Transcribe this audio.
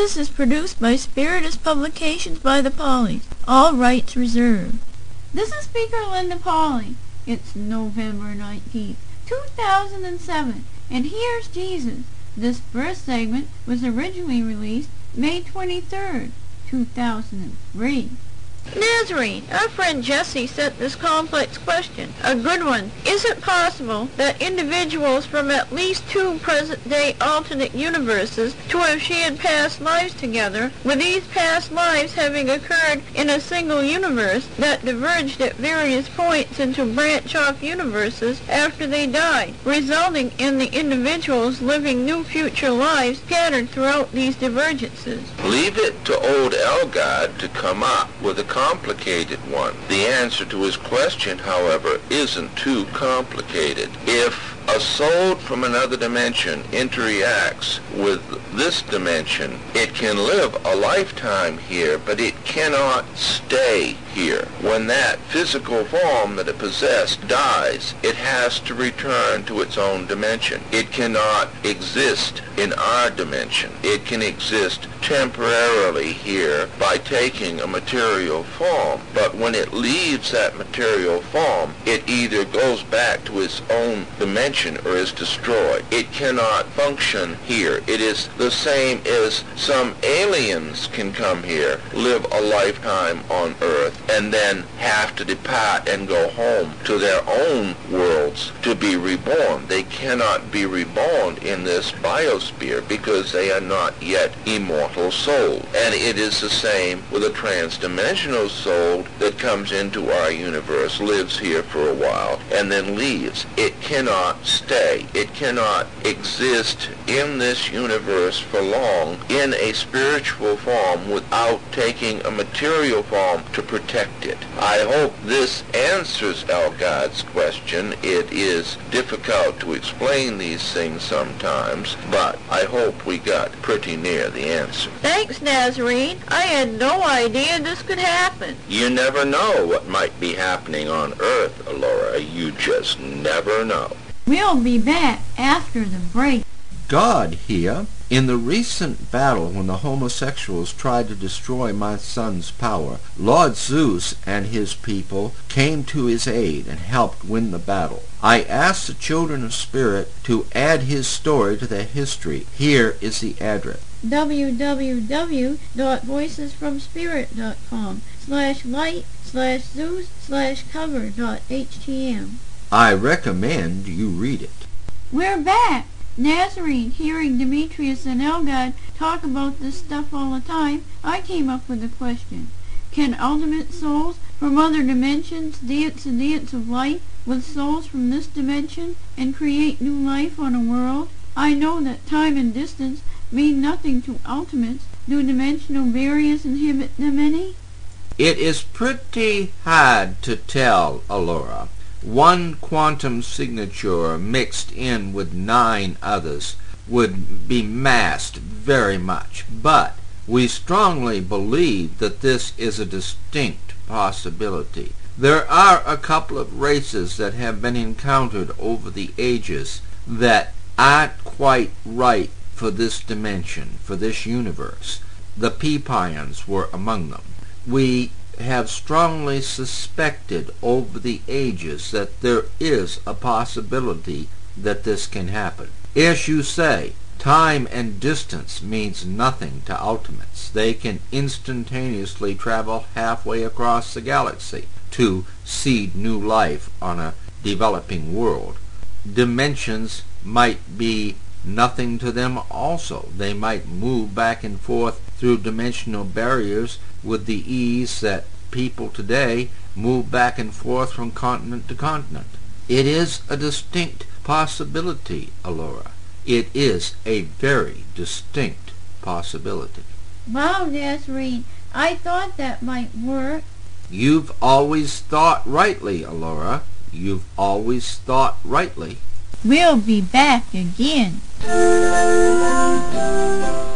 Voices is produced by Spiritus Publications by the Pauleys. All rights reserved. This is Speaker Linda Pauley. It's November 19th, 2007, and here's Jesus. This first segment was originally released May 23rd, 2003. Nazarene, our friend Jesse sent this complex question. A good one. Is it possible that individuals from at least two present-day alternate universes to have shared past lives together, with these past lives having occurred in a single universe that diverged at various points into branch-off universes after they died, resulting in the individuals living new future lives scattered throughout these divergences? Leave it to old Elgod to come up with a complicated one. The answer to his question, however, isn't too complicated. If a soul from another dimension interacts with this dimension, it can live a lifetime here, but it cannot stay here. When that physical form that it possessed dies, it has to return to its own dimension. It cannot exist in our dimension. It can exist temporarily here by taking a material form, but when it leaves that material form, it either goes back to its own dimension or is destroyed. It cannot function here. It is the same as some aliens can come here, live a lifetime on Earth, and then have to depart and go home to their own worlds to be reborn. They cannot be reborn in this biosphere because they are not yet immortal souls. And it is the same with a transdimensional soul that comes into our universe, lives here for a while, and then leaves. It cannot stay. It cannot exist in this universe for long in a spiritual form without taking a material form to protect it. I hope this answers Elgod's question. It is difficult to explain these things sometimes, but I hope we got pretty near the answer. Thanks, Nazarene. I had no idea this could happen. You never know what might be happening on Earth, Laura. You just never know. We'll be back after the break. God here. In the recent battle when the homosexuals tried to destroy my son's power, Lord Zeus and his people came to his aid and helped win the battle. I asked the children of Spirit to add his story to their history. Here is the address: www.voicesfromspirit.com/light/Zeus/cover.htm. I recommend you read it. We're back. Nazarene, hearing Demetrius and Elgod talk about this stuff all the time, I came up with a question. Can ultimate souls from other dimensions dance a dance of life with souls from this dimension and create new life on a world? I know that time and distance mean nothing to ultimates. Do dimensional barriers inhibit them any? It is pretty hard to tell, Alora. One quantum signature mixed in with 9 others would be masked very much, but we strongly believe that this is a distinct possibility. There are a couple of races that have been encountered over the ages that aren't quite right for this dimension, for this universe. The Pepians were among them. We have strongly suspected over the ages that there is a possibility that this can happen. As you say, time and distance means nothing to ultimates. They can instantaneously travel halfway across the galaxy to seed new life on a developing world. Dimensions might be nothing to them also. They might move back and forth through dimensional barriers with the ease that people today move back and forth from continent to continent. It is a distinct possibility, Alora. It is a very distinct possibility. Wow, Nazarene, I thought that might work. You've always thought rightly, Alora. You've always thought rightly. We'll be back again.